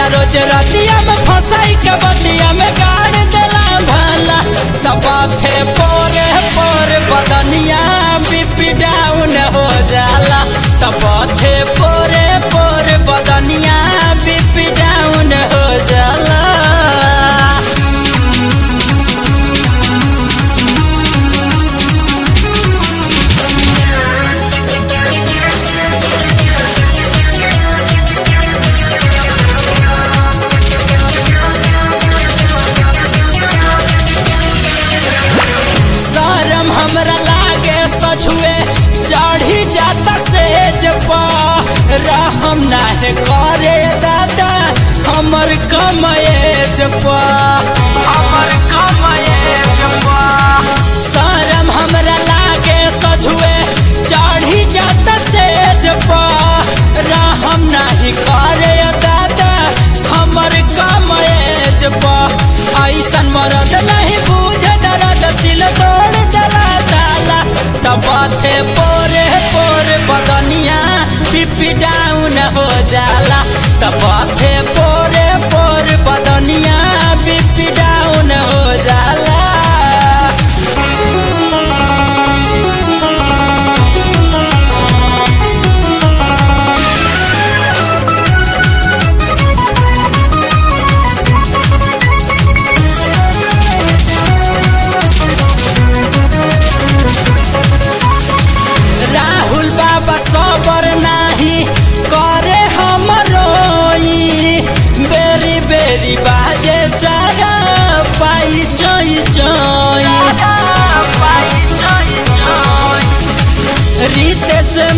रोज रतिया में फंसाई के बतिया में गाड़ देला भला तबाथे पोरे पोरे बदनिया बीपी डाउन हो जाला तबाथे पोरे पोरे बदनिया बीपी डाउन हो जाला। शरम हमरा लागे सझुए चढ़ी जाता सेज पर रहम नाहे करे दादा हमर कमएज पर शरम हमरा लागे सझुए चढ़ी जाता सेज पर रहम नाही करे दादा हमर कमएज पर ऐसन मरद नहीं बुझ दर्द सिल तोड़ जला डाला तबाथे पोरे पोरे बदनिया बीपी डाउन हो जाला तबाथे पोरे पोरे बदनिया बीपी डाउन हो जाला। राहुल बाबा सबर नाही करे हमरोई बेरी बेरी बाजे चारा पाई चोई चोई रीते से